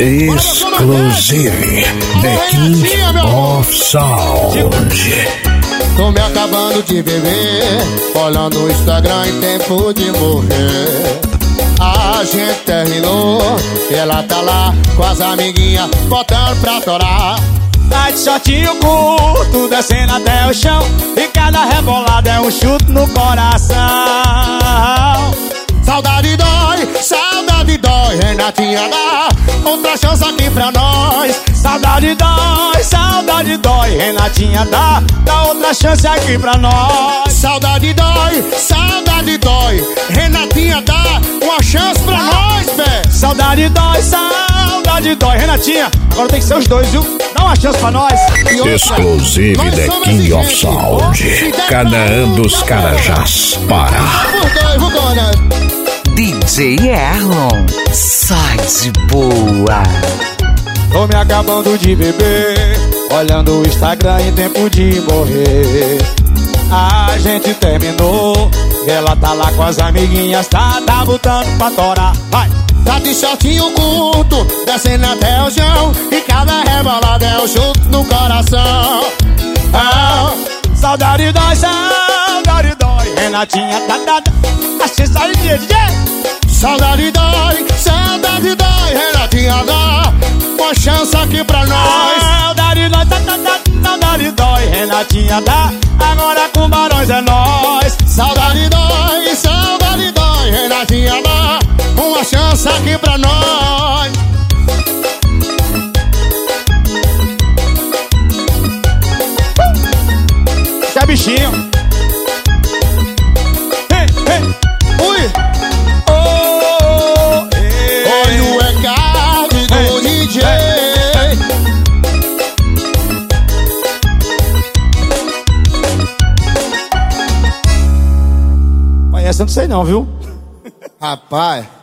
Exclusive, The King of Sound. Tô me acabando de beber, olhando o Instagram em tempo de morrer. A gente terminou, ela tá lá com as amiguinhas, botando pra torar. Tá de shortinho curto, descendo até o chão, e cada rebolada é um chute no coração. Saudade dói, Renatinha, dá outra chance aqui pra nós. Saudade dói, Renatinha, dá outra chance aqui pra nós. Saudade dói, Renatinha, dá uma chance pra nós, vé. Saudade dói, Renatinha, agora tem que ser os dois, viu? Dá uma chance pra nós. Exclusive, The King of Sound. Canaã dos Carajás, Pará. DJ Erlon, sai de boa. Tô me acabando de beber, olhando o Instagram em tempo de morrer. A gente terminou, ela tá lá com as amiguinhas, tá botando pra torar. Vai! Tá de shortinho curto, descendo até o chão, e cada rebolada é um chute no coração. Saudade dói, Renatinha, achei isso aí, DJ. Saudade dói, Renatinha, dá uma chance aqui pra nós. Saudade dói, Renatinha, dá, agora com Barões é nós. Saudade dói, Renatinha, dá uma chance aqui pra nós. Que bichinho. Ui! Olha o recado do DJ. Essa eu não sei não, viu? Rapaz,